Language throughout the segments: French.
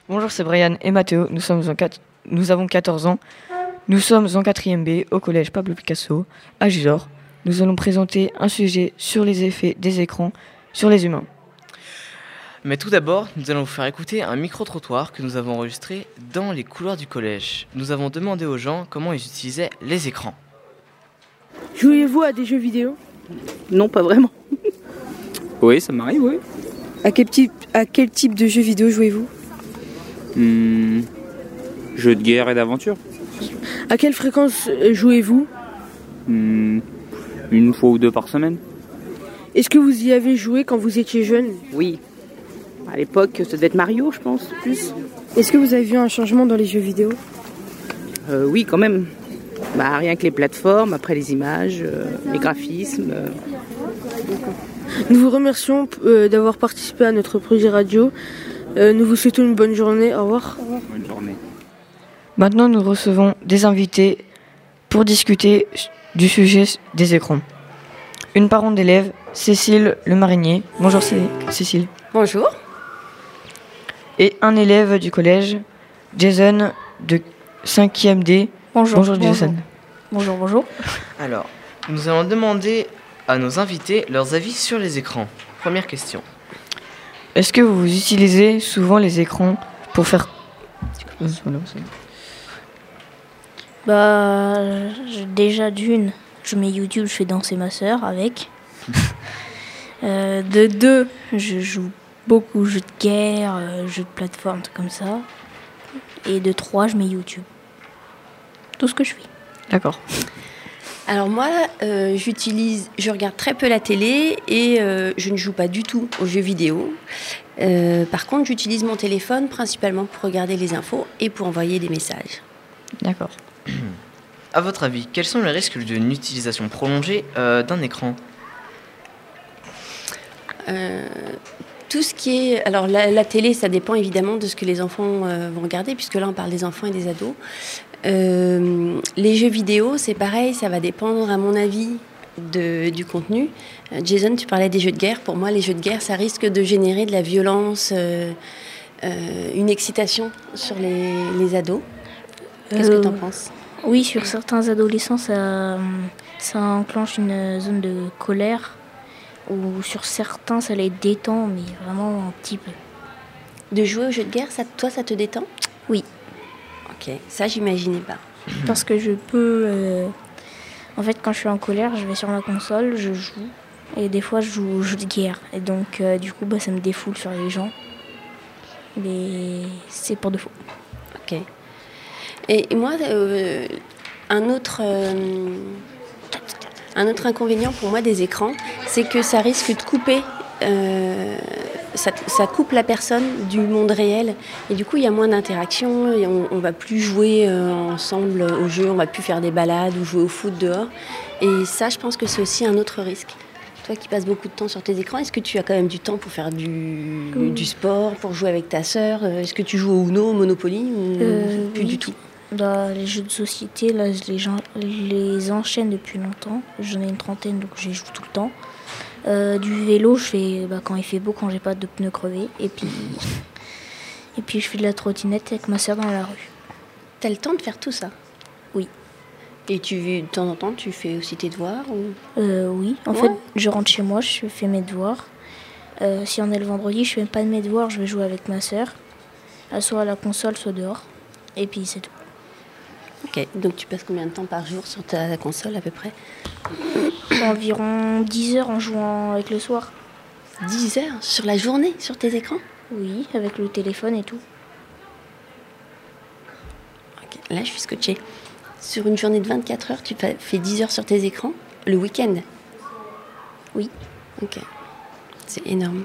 Bonjour, c'est Brian et Mathéo. Nous avons 14 ans. Nous sommes en 4e B au collège Pablo Picasso à Gisors. Nous allons présenter un sujet sur les effets des écrans sur les humains. Mais tout d'abord, nous allons vous faire écouter un micro-trottoir que nous avons enregistré dans les couloirs du collège. Nous avons demandé aux gens comment ils utilisaient les écrans. Jouez-vous à des jeux vidéo ? Non, pas vraiment. Oui, ça m'arrive, oui. À quel type de jeux vidéo jouez-vous ? Jeux de guerre et d'aventure. À quelle fréquence jouez-vous ? Une fois ou deux par semaine. Est-ce que vous y avez joué quand vous étiez jeune ? Oui. À l'époque, ça devait être Mario, je pense, plus. Est-ce que vous avez vu un changement dans les jeux vidéo ? Oui, quand même. Rien que les plateformes, après les images, les graphismes. Nous vous remercions d'avoir participé à notre projet radio. Nous vous souhaitons une bonne journée. Au revoir. Bonne journée. Maintenant, nous recevons des invités pour discuter du sujet des écrans. Une parente d'élève, Cécile Le Marinier. Bonjour Cécile. Bonjour. Et un élève du collège, Jason de 5e D. Bonjour Jason. Bonjour. Alors, nous allons demander à nos invités leurs avis sur les écrans. Première question. Est-ce que vous utilisez souvent les écrans pour faire... Déjà d'une, je mets YouTube, je fais danser ma sœur avec. De deux, je joue beaucoup aux jeux de guerre, jeux de plateforme, tout comme ça. Et de trois, je mets YouTube. Tout ce que je fais. D'accord. Alors moi, je regarde très peu la télé et je ne joue pas du tout aux jeux vidéo. Par contre, j'utilise mon téléphone principalement pour regarder les infos et pour envoyer des messages. D'accord. À votre avis, quels sont les risques d'une utilisation prolongée d'un écran ? Tout ce qui est... Alors la télé, ça dépend évidemment de ce que les enfants vont regarder, puisque là on parle des enfants et des ados. Les jeux vidéo, c'est pareil, ça va dépendre à mon avis du contenu. Jason, tu parlais des jeux de guerre. Pour moi, les jeux de guerre, ça risque de générer de la violence, une excitation sur les ados. Qu'est-ce que tu en penses ? Oui, sur certains adolescents, ça enclenche une zone de colère. Ou sur certains, ça les détend, mais vraiment un petit peu. De jouer aux jeux de guerre, toi, ça te détend ? Oui. Ok, ça, j'imaginais pas. Parce que je peux... En fait, quand je suis en colère, je vais sur ma console, je joue. Et des fois, je joue aux jeux de guerre. Et donc, du coup, ça me défoule sur les gens. Mais c'est pour de faux. Ok. Et moi, un autre inconvénient pour moi des écrans, c'est que ça risque de couper, ça coupe la personne du monde réel. Et du coup, il y a moins d'interaction, et on ne va plus jouer ensemble au jeu, on ne va plus faire des balades ou jouer au foot dehors. Et ça, je pense que c'est aussi un autre risque. Toi qui passes beaucoup de temps sur tes écrans, est-ce que tu as quand même du temps pour faire du sport, pour jouer avec ta sœur ? Est-ce que tu joues au Uno, au Monopoly ou plus du tout ? Les jeux de société, là, je les enchaîne depuis longtemps. J'en ai une trentaine, donc j'y joue tout le temps. Du vélo, je fais quand il fait beau, quand j'ai pas de pneus crevés. Et puis je fais de la trottinette avec ma sœur dans la rue. T'as le temps de faire tout ça ? Oui. Et de temps en temps, tu fais aussi tes devoirs ou... Oui. En fait, je rentre chez moi, je fais mes devoirs. Si on est le vendredi, je fais pas de mes devoirs, je vais jouer avec ma sœur. Soit à la console, soit dehors. Et puis c'est tout. Ok, donc tu passes combien de temps par jour sur ta console à peu près ? Environ 10 heures en jouant avec le soir. 10 heures sur la journée, sur tes écrans ? Oui, avec le téléphone et tout. Ok, là je suis scotchée. Sur une journée de 24 heures, tu fais 10 heures sur tes écrans le week-end ? Oui. Ok, c'est énorme.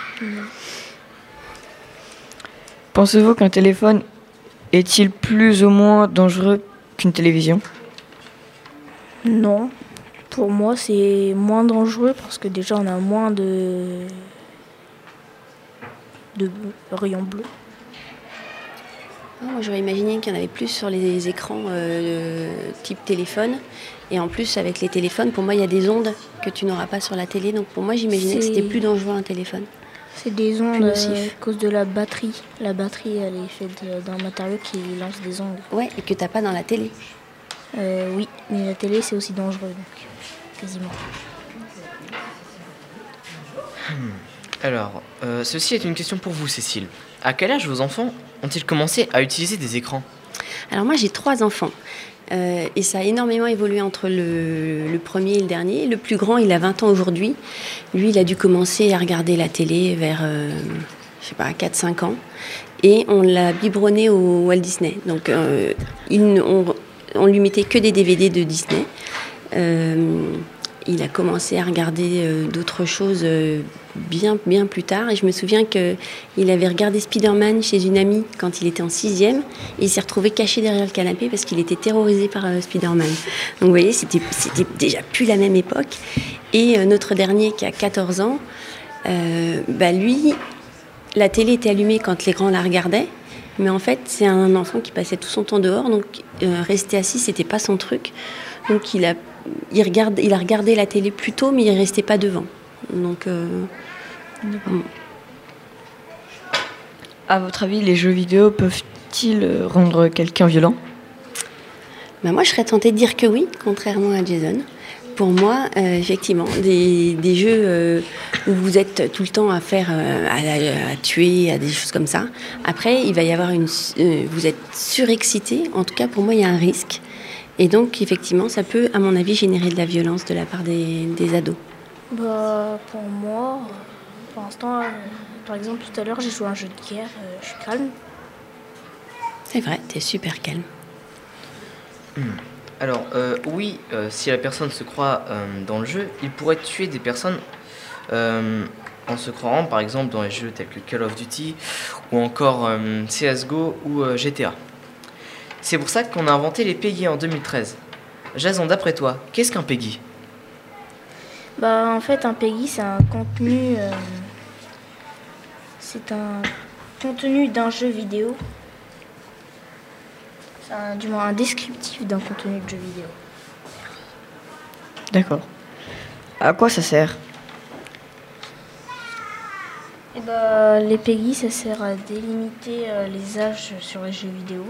Pensez-vous qu'un téléphone est-il plus ou moins dangereux qu'une télévision ? Non. Pour moi, c'est moins dangereux parce que déjà, on a moins de rayons bleus. Moi, j'aurais imaginé qu'il y en avait plus sur les écrans type téléphone. Et en plus, avec les téléphones, pour moi, il y a des ondes que tu n'auras pas sur la télé. Donc pour moi, j'imaginais que c'était plus dangereux un téléphone. C'est des ondes nocif. à cause de la batterie. La batterie, elle est faite d'un matériau qui lance des ondes. Ouais, et que t'as pas dans la télé. Oui, mais la télé, c'est aussi dangereux, donc quasiment. Alors, ceci est une question pour vous, Cécile. À quel âge vos enfants ont-ils commencé à utiliser des écrans ? Alors moi j'ai 3 enfants et ça a énormément évolué entre le premier et le dernier. Le plus grand, il a 20 ans aujourd'hui. Lui, il a dû commencer à regarder la télé vers, 4-5 ans. Et on l'a biberonné au Walt Disney. Donc on lui mettait que des DVD de Disney. Il a commencé à regarder d'autres choses bien plus tard. Et je me souviens qu'il avait regardé Spider-Man chez une amie quand il était en 6e. Et il s'est retrouvé caché derrière le canapé parce qu'il était terrorisé par Spider-Man. Donc vous voyez, c'était déjà plus la même époque. Et notre dernier qui a 14 ans, lui, la télé était allumée quand les grands la regardaient. Mais en fait, c'est un enfant qui passait tout son temps dehors. Donc rester assis, c'était pas son truc. Donc il a regardé la télé plus tôt, mais il ne restait pas devant. Donc, À votre avis, les jeux vidéo peuvent-ils rendre quelqu'un violent ? moi, je serais tentée de dire que oui, contrairement à Jason. Pour moi, effectivement, des jeux où vous êtes tout le temps à faire, à tuer, à des choses comme ça. Après, il va y avoir vous êtes surexcité. En tout cas, pour moi, il y a un risque. Et donc, effectivement, ça peut, à mon avis, générer de la violence de la part des ados. Pour moi, pour l'instant, par exemple, tout à l'heure, j'ai joué à un jeu de guerre, je suis calme. C'est vrai, t'es super calme. Alors, oui, si la personne se croit dans le jeu, il pourrait tuer des personnes en se croyant, par exemple, dans les jeux tels que Call of Duty ou encore CSGO ou GTA. C'est pour ça qu'on a inventé les PEGI en 2013. Jason, d'après toi, qu'est-ce qu'un PEGI ? En fait, un PEGI, c'est un contenu... c'est un contenu d'un jeu vidéo. C'est du moins un descriptif d'un contenu de jeu vidéo. D'accord. À quoi ça sert ? Les PEGI, ça sert à délimiter les âges sur les jeux vidéo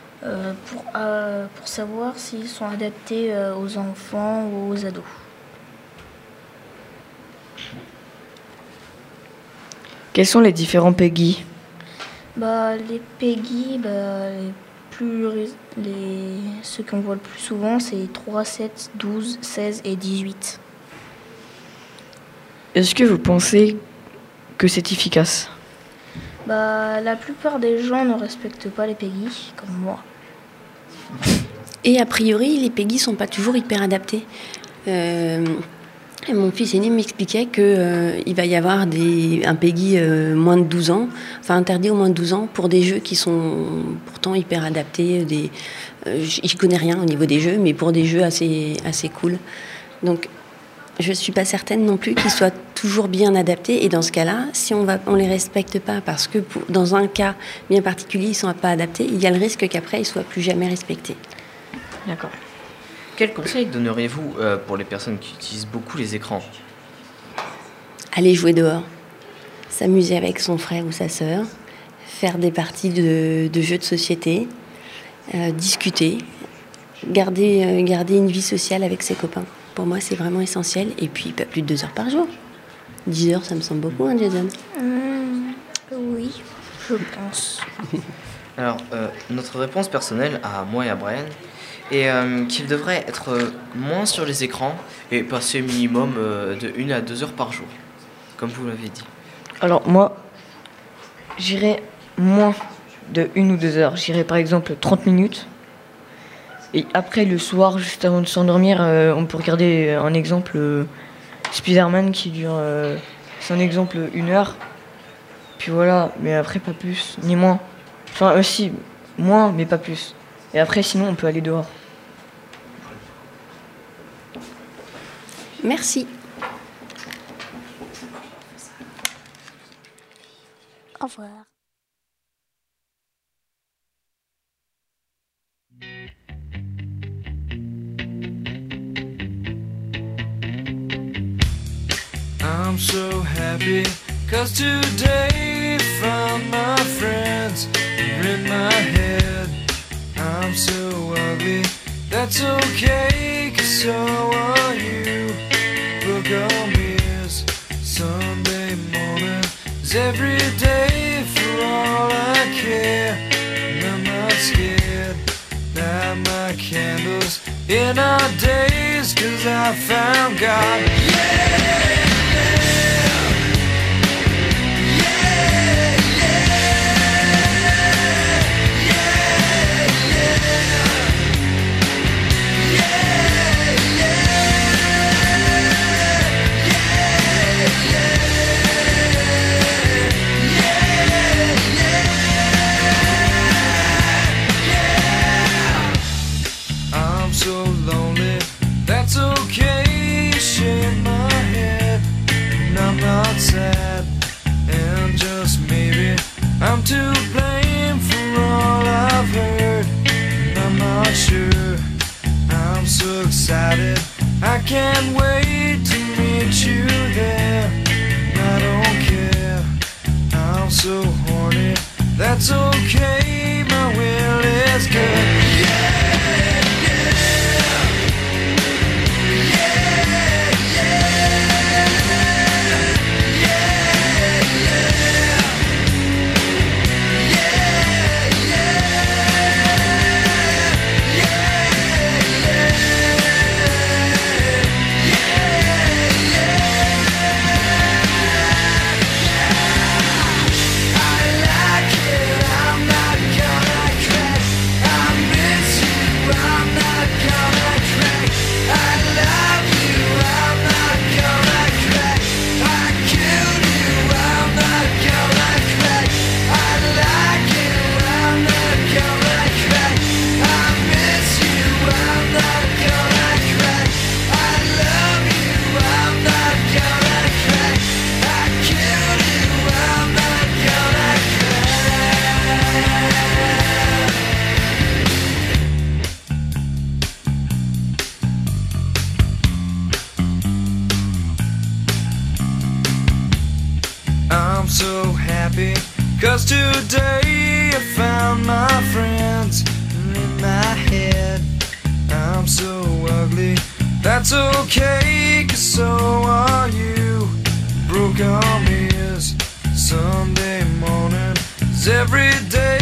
pour savoir s'ils sont adaptés aux enfants ou aux ados. Quels sont les différents PEGI ? Les PEGI, ceux qu'on voit le plus souvent, c'est 3, 7, 12, 16 et 18. Est-ce que vous pensez que c'est efficace ? La plupart des gens ne respectent pas les PEGI, comme moi. Et a priori, les PEGI sont pas toujours hyper adaptés. Mon fils aîné m'expliquait qu'il va y avoir un PEGI moins de 12 ans, enfin interdit aux moins de 12 ans, pour des jeux qui sont pourtant hyper adaptés. Je connais rien au niveau des jeux, mais pour des jeux assez cool. Donc, je ne suis pas certaine non plus qu'ils soient toujours bien adaptés. Et dans ce cas-là, si on les respecte pas parce que dans un cas bien particulier, ils ne sont pas adaptés, il y a le risque qu'après, ils ne soient plus jamais respectés. D'accord. Quel conseil donneriez-vous pour les personnes qui utilisent beaucoup les écrans ? Aller jouer dehors, s'amuser avec son frère ou sa sœur, faire des parties de jeux de société, discuter, garder une vie sociale avec ses copains. Pour moi, c'est vraiment essentiel. Et puis, pas plus de 2 heures par jour. 10 heures, ça me semble beaucoup, hein, Jason ? Oui, je pense. Alors, notre réponse personnelle à moi et à Brian est qu'il devrait être moins sur les écrans et passer minimum de 1 à 2 heures par jour, comme vous l'avez dit. Alors moi, j'irai moins de 1 ou 2 heures. J'irai par exemple 30 minutes. Et après, le soir, juste avant de s'endormir, on peut regarder un exemple Spider-Man qui dure, c'est un exemple, 1 heure. Puis voilà, mais après pas plus, ni moins. Enfin aussi, moins, mais pas plus. Et après, sinon, on peut aller dehors. Merci. Au revoir. I'm so happy 'cause today found my friends are in my head. I'm so ugly, that's okay, 'cause so are you. Book on me is Sunday morning is every day for all I care. And I'm not scared, light my candles in our days, 'cause I found God. Yeah! So lonely, that's okay, shake my head, and I'm not sad, and just maybe I'm to blame for all I've heard, and I'm not sure, I'm so excited, I can't wait to meet you there, and I don't care, I'm so horny, that's okay, my will is good, yeah! I'm so happy, 'cause today I found my friends in my head. I'm so ugly, that's okay, 'cause so are you. Broke arm is Sunday morning is every day